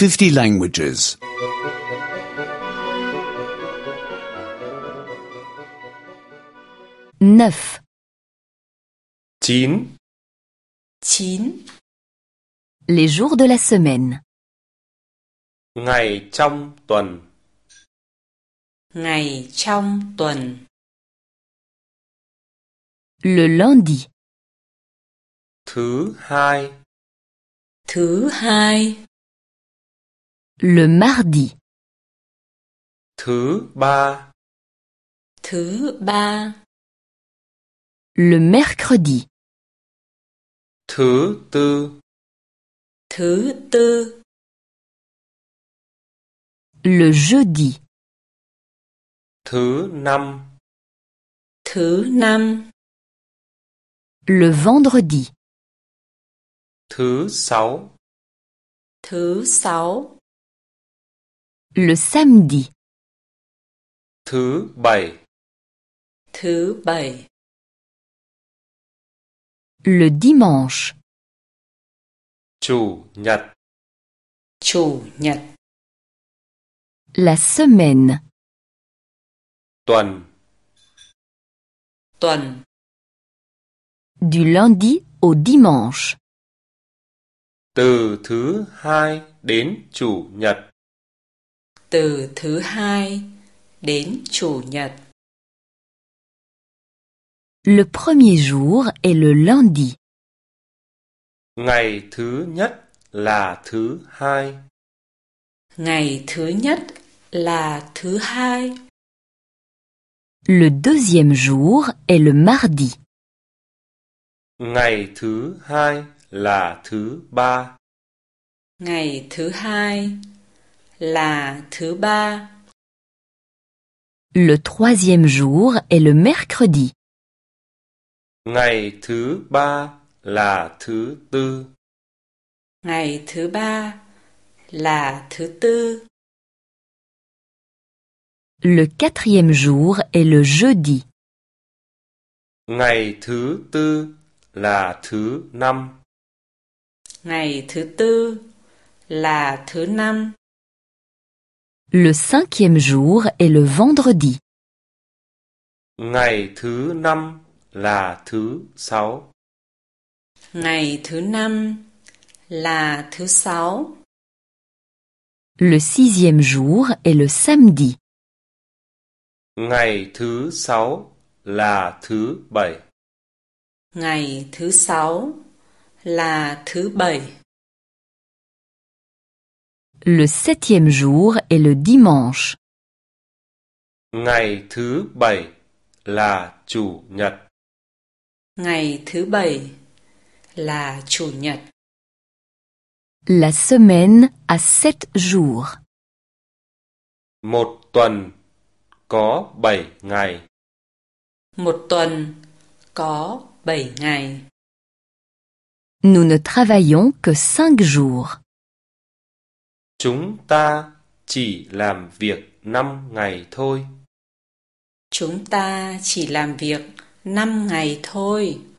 50 languages. 9. 9. 9. Les jours de la semaine. Ngày trong tuần. Ngày trong tuần. Le lundi. Thứ hai. Thứ hai. Le mardi. Thứ ba. Thứ ba. Le mercredi. Thứ tư. Thứ tư. Le jeudi. Thứ năm. Thứ năm. Le vendredi. Thứ sáu. Thứ sáu. Le samedi. Thứ bảy. Thứ bảy. Le dimanche. Chủ nhật. Chủ nhật. La semaine. Tuần. Tuần. Du lundi au dimanche. Từ thứ hai đến chủ nhật. Từ thứ hai đến chủ nhật. Le premier jour est le lundi. Ngày thứ nhất là thứ hai. Ngày thứ nhất là thứ hai. Le deuxième jour est le mardi. Ngày thứ hai là thứ ba. Ngày thứ hai là thứ ba. Le troisième jour est le mercredi. Ngày thứ ba là thứ tư. Ngày thứ ba là thứ tư. Le quatrième jour est le jeudi. Ngày thứ tư là thứ năm. Ngày thứ tư là thứ năm. Le cinquième jour est le vendredi. Ngày thứ năm là thứ sáu. Ngày thứ năm là thứ sáu. Le sixième jour est le samedi. Ngày thứ sáu là thứ bảy. Ngày thứ sáu là thứ bảy. Le septième jour est le dimanche. Ngày thứ bảy là chủ nhật. Ngày thứ bảy là chủ nhật. La semaine a 7 jours. Một tuần có 7 ngày. Một tuần có 7 ngày. Nous ne travaillons que 5 jours. Chúng ta chỉ làm việc 5 ngày thôi. Chúng ta chỉ làm việc 5 ngày thôi.